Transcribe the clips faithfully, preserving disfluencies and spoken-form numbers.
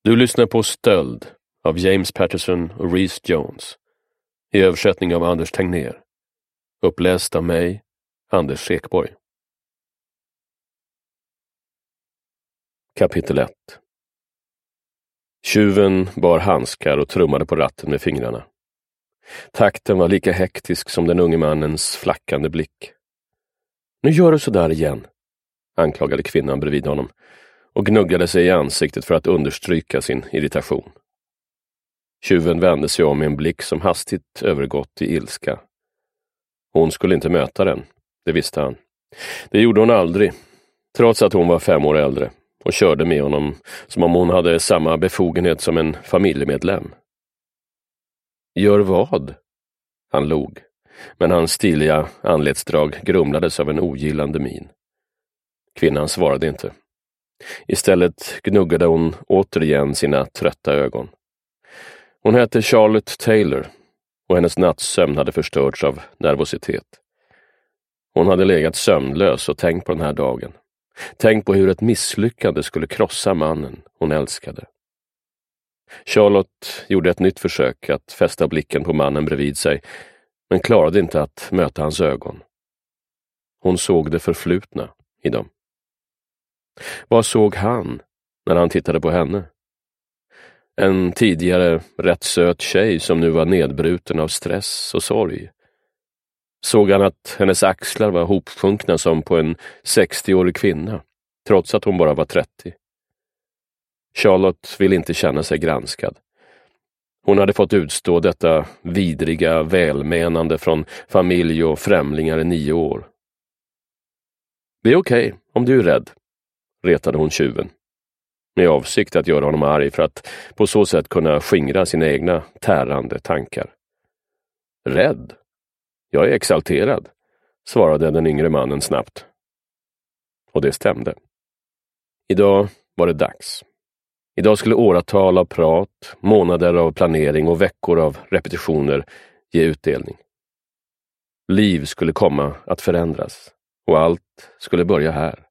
Du lyssnar på Stöld av James Patterson och Rhys Jones i översättning av Anders Tegnér. Uppläst av mig, Anders Ekborg. Kapitel ett. Tjuven bar handskar och trummade på ratten med fingrarna. Takten var lika hektisk som den unge mannens flackande blick. Nu gör du så där igen, anklagade kvinnan bredvid honom och gnuggade sig i ansiktet för att understryka sin irritation. Tjuven vände sig om med en blick som hastigt övergått i ilska. Hon skulle inte möta den, det visste han. Det gjorde hon aldrig, trots att hon var fem år äldre och körde med honom som om hon hade samma befogenhet som en familjemedlem. Gör vad? Han log, men hans stiliga anletsdrag grumlades av en ogillande min. Kvinnan svarade inte. Istället gnuggade hon återigen sina trötta ögon. Hon hette Charlotte Taylor och hennes nattsömn hade förstörts av nervositet. Hon hade legat sömnlös och tänkt på den här dagen. Tänkt på hur ett misslyckande skulle krossa mannen hon älskade. Charlotte gjorde ett nytt försök att fästa blicken på mannen bredvid sig, men klarade inte att möta hans ögon. Hon såg det förflutna i dem. Vad såg han när han tittade på henne? En tidigare rätt söt tjej som nu var nedbruten av stress och sorg. Såg han att hennes axlar var hopsjunkna som på en sextioårig kvinna, trots att hon bara var trettio. Charlotte ville inte känna sig granskad. Hon hade fått utstå detta vidriga välmenande från familj och främlingar i nio år. Det är okej okay, om du är rädd, retade hon tjuven, med avsikt att göra honom arg för att på så sätt kunna skingra sina egna tärande tankar. Rädd? Jag är exalterad, svarade den yngre mannen snabbt. Och det stämde. Idag var det dags. Idag skulle åratal av prat, månader av planering och veckor av repetitioner ge utdelning. Liv skulle komma att förändras och allt skulle börja här.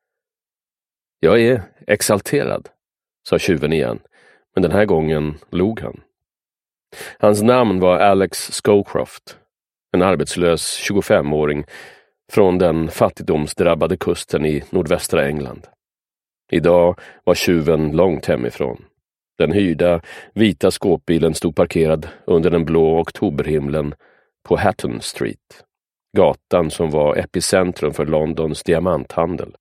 Jag är exalterad, sa tjuven igen, men den här gången log han. Hans namn var Alex Scowcroft, en arbetslös tjugofemåring från den fattigdomsdrabbade kusten i nordvästra England. Idag var tjuven långt hemifrån. Den hyrda vita skåpbilen stod parkerad under den blå oktoberhimlen på Hatton Street, gatan som var epicentrum för Londons diamanthandel.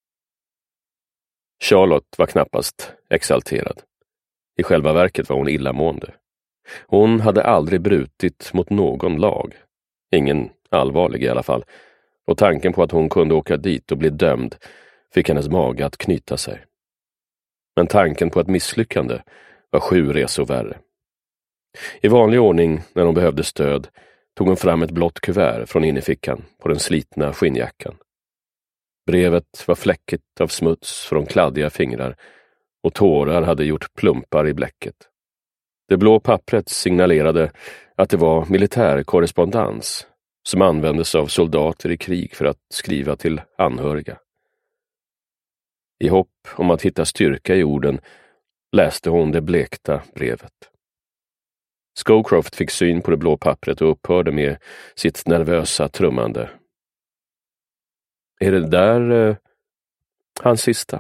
Charlotte var knappast exalterad. I själva verket var hon illamående. Hon hade aldrig brutit mot någon lag. Ingen allvarlig i alla fall. Och tanken på att hon kunde åka dit och bli dömd fick hennes mage att knyta sig. Men tanken på ett misslyckande var sju resor värre. I vanlig ordning, när hon behövde stöd, tog hon fram ett blått kuvert från innerfickan på den slitna skinnjackan. Brevet var fläckigt av smuts från kladdiga fingrar och tårar hade gjort plumpar i bläcket. Det blå pappret signalerade att det var militärkorrespondens som användes av soldater i krig för att skriva till anhöriga. I hopp om att hitta styrka i orden läste hon det blekta brevet. Scowcroft fick syn på det blå pappret och upphörde med sitt nervösa trummande. Är det där eh, hans sista?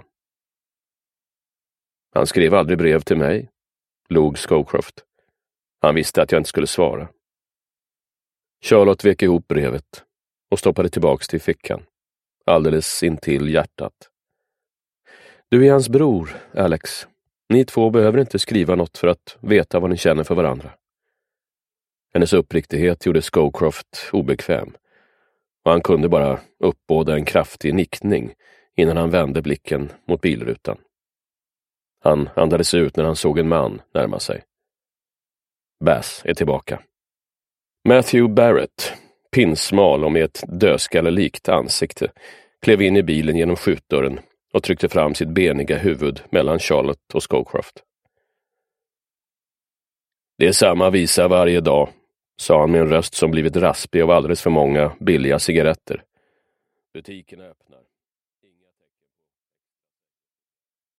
Han skrev aldrig brev till mig, log Scowcroft. Han visste att jag inte skulle svara. Charlotte vek ihop brevet och stoppade tillbaks till fickan, alldeles intill hjärtat. Du är hans bror, Alex. Ni två behöver inte skriva något för att veta vad ni känner för varandra. Hennes uppriktighet gjorde Scowcroft obekväm, och han kunde bara uppbåda en kraftig nickning innan han vände blicken mot bilrutan. Han andades ut när han såg en man närma sig. Bass är tillbaka. Matthew Barrett, pinsmal och med ett dödskallelikt ansikte, klev in i bilen genom skjutdörren och tryckte fram sitt beniga huvud mellan Charlotte och Scowcroft. Det är samma visa varje dag, sa han med en röst som blivit raspig av alldeles för många billiga cigaretter. Butikerna öppnar.